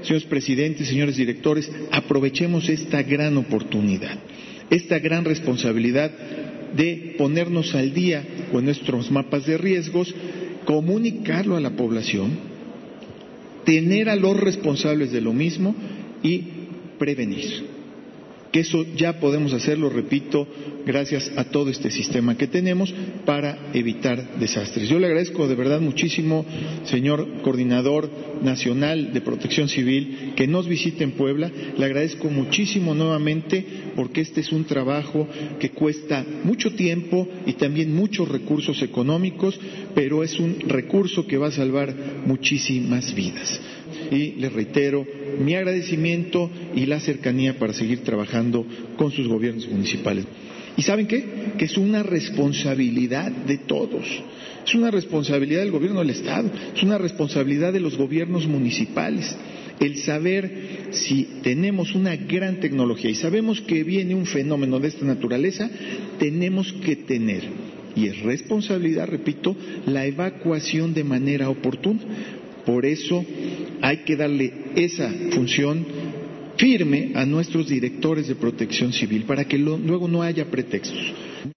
señores presidentes, señores directores, aprovechemos esta gran oportunidad, esta gran responsabilidad de ponernos al día con nuestros mapas de riesgos, comunicarlo a la población, tener a los responsables de lo mismo y prevenir. Que eso ya podemos hacerlo, repito, gracias a todo este sistema que tenemos para evitar desastres. Yo le agradezco de verdad muchísimo, señor Coordinador Nacional de Protección Civil, que nos visite en Puebla. Le agradezco muchísimo nuevamente porque este es un trabajo que cuesta mucho tiempo y también muchos recursos económicos, pero es un recurso que va a salvar muchísimas vidas. Y les reitero mi agradecimiento y la cercanía para seguir trabajando con sus gobiernos municipales. ¿Y saben qué? Que es una responsabilidad de todos. Es una responsabilidad del gobierno del Estado, es una responsabilidad de los gobiernos municipales. El saber si tenemos una gran tecnología y sabemos que viene un fenómeno de esta naturaleza, tenemos que tener, y es responsabilidad, repito, la evacuación de manera oportuna. Por eso hay que darle esa función firme a nuestros directores de protección civil para que luego no haya pretextos.